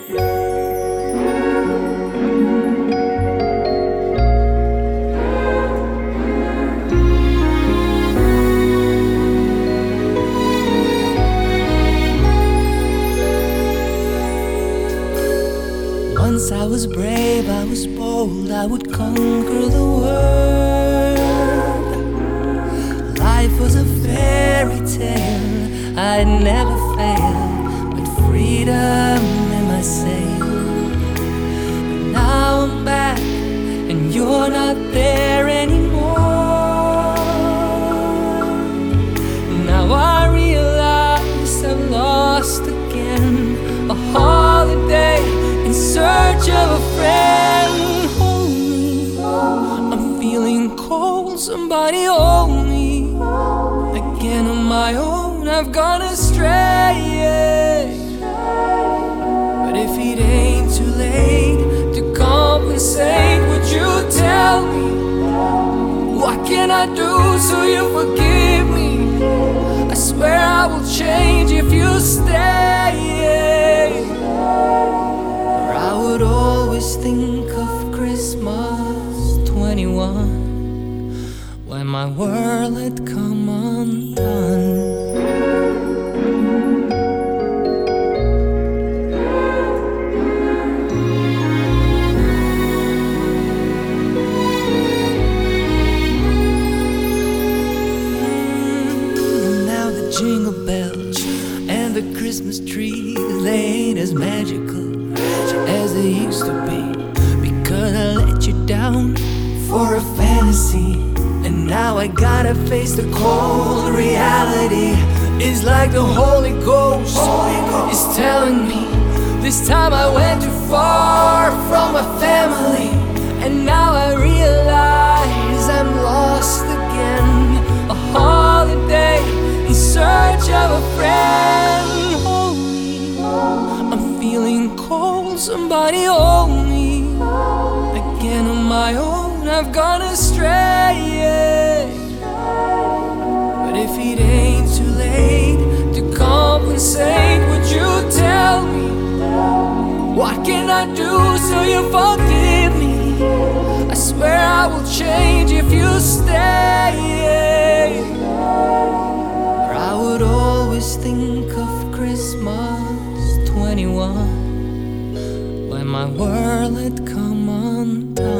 Once I was brave, I was bold, I would conquer the world. Life was a fairy tale, I'd never fail, but freedom in my sail. But now I'm back, and you're not there anymore. Now I realize I've lost again, a holiday in search of a friend. Hold me, I'm feeling cold, somebody hold me. Again on my own, I've gone astray. But if it ain't too late to compensate, would you tell me, what can I do so you forgive me? I swear I will change if you stay. I would always think of Christmas 21, when my world had come undone. Now the jingle bells and the Christmas tree, they ain't as magical as they used to be, because I let you down for a fantasy, and now I gotta face the cold reality. It's like the Holy Ghost is telling me, this time I went too far from my family, and now I realize I'm lost again. A holiday in search of a friend. Hold me, I'm feeling cold, somebody hold me. Again on my own, I've gone astray. But if it ain't too late to compensate, would you tell me, what can I do so you forgive me? I swear I will change if you stay. Or I would always think of Christmas 21, when my world had come undone.